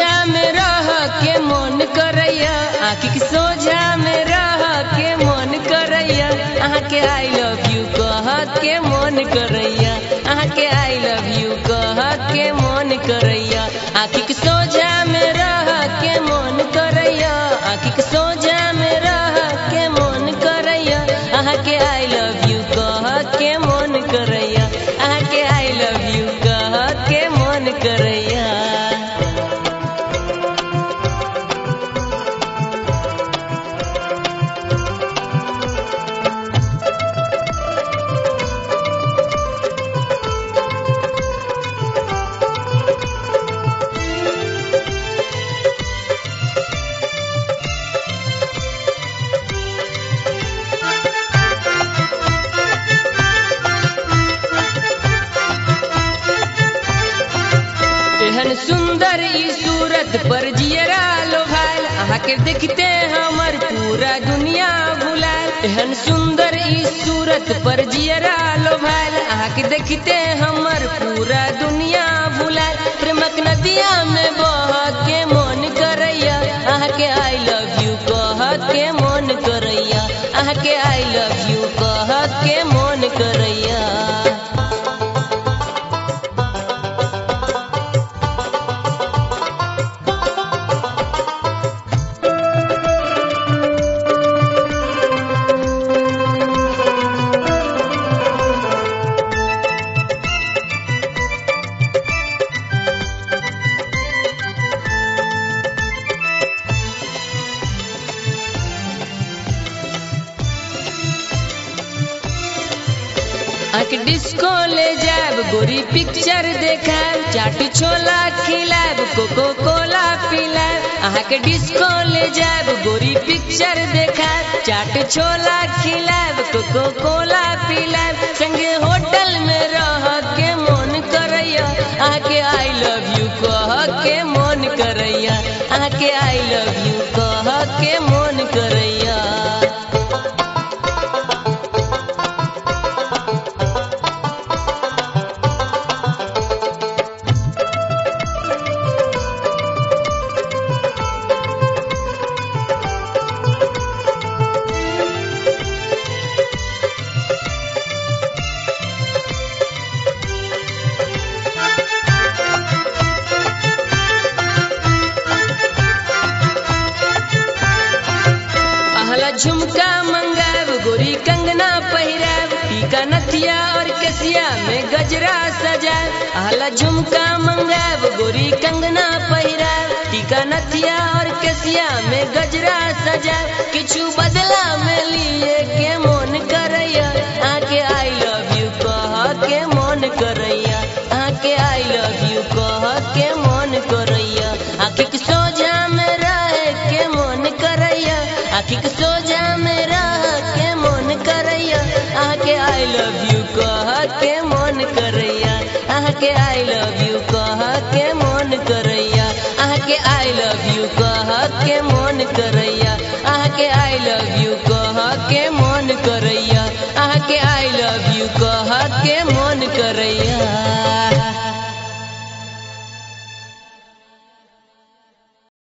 सोझा में रह के मन करैया, आँखी के सोझा में रह के मन करैया, अहाँ के आई लव यू कहत के मन करैया, अहाँ के आई लव यू कहत के मन करैया, आँखी के सोझा में रह के मन करैया, आँखी के सोझा में रह के मन करैया, अहाँ के आई लव यू कहत के मन करैया, अहाँ के आई लव यू कहत के मन करैया। एहन सुंदर ई सूरत पर जियरा लोभाइल, अहाँ के देखते हमर पूरा दुनिया भुलाइल। एहन सुंदर ई सूरत पर जियरा लोभाइल, अहाँ के देखते हमर पूरा दुनिया भुलाइल। प्रेमक नदिया में बह के मन करैया, अहाँ के आई लव यू कहत के मन करैया, अहाँ के आई लव यू कहत के मन करैया। आके डिस्को ले जाब गोरी पिक्चर देखाब, चाटी छोला खिलाब कोको कोला पिलाब। आके डिस्को ले जाब गोरी पिक्चर देखाब, चाट छोला खिलाब कोको कोला पिलाब। संगे होटल में रह के मन करैया, आके आई लव यू कह के मन करैया, आके आई लव यू कह के मन करैया। झुमका मंगाब गोरी कंगना पहिराब, टीका नथिया और केसिया में गजरा सजाब। आहला झुमका मंगाब गोरी कंगना पहिराब, टीका नथिया और केसिया में गजरा सजाब। किछु बदला में लिए के मन करैया, आके आई लव यू कह के मन करैया, आके आई लव यू कह के मन करैया। आँखी के सोझा में रह के मन करैया, आँखी के सोझा में रह के मन करैया, आके आई लव यू कह के मन करैया, आके आई लव यू कह के मन करैया, आके आई लव यू कह के मन करैया, आके आई लव यू कह के मन करैया, आके आई लव यू कह के मन